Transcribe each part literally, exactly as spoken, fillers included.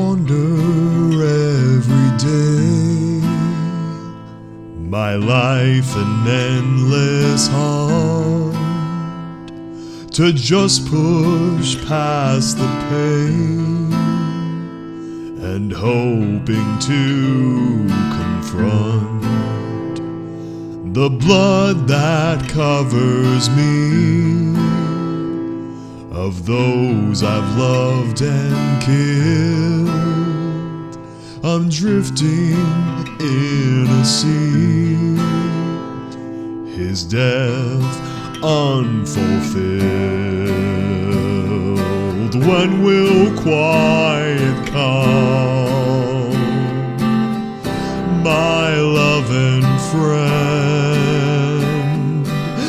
wonder every day, my life an endless hunt to just push past the pain, and hoping to confront the blood that covers me of those I've loved and killed. I'm drifting in a sea, his death unfulfilled. When will quiet come, my love and friend?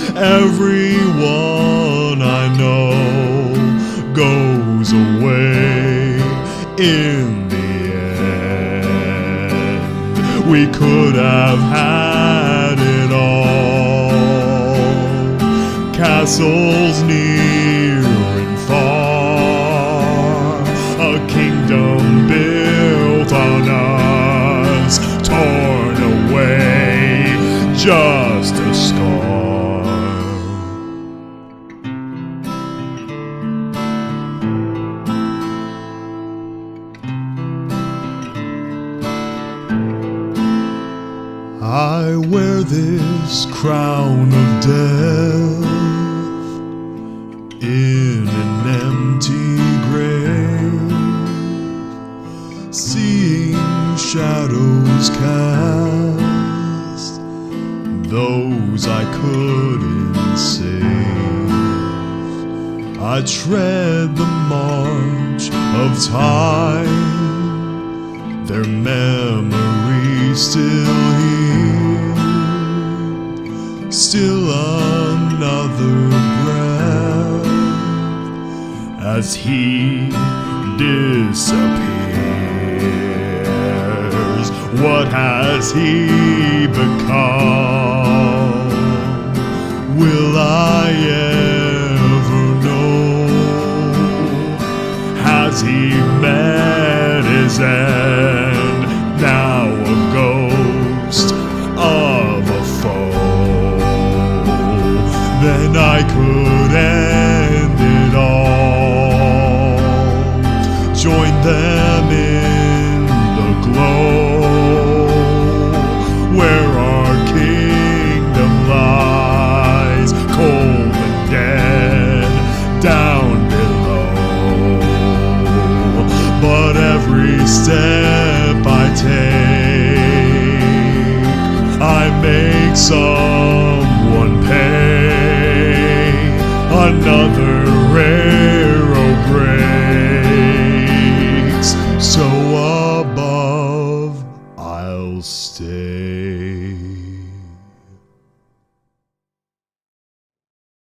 Everyone I know goes away in the end. We could have had it all, castles near and far, a kingdom built on us, torn away, just a scar. I wear this crown of death in an empty grave, seeing shadows cast, those I couldn't save. I tread the march of time, their memories still here, still another breath as he disappears. What has he become? Will I ever know? Has he met his end? Now a ghost of a foe. Then I could end it all, join them in the glow, where our kingdom lies, cold and dead, down below. But every step I take, I make someone pay another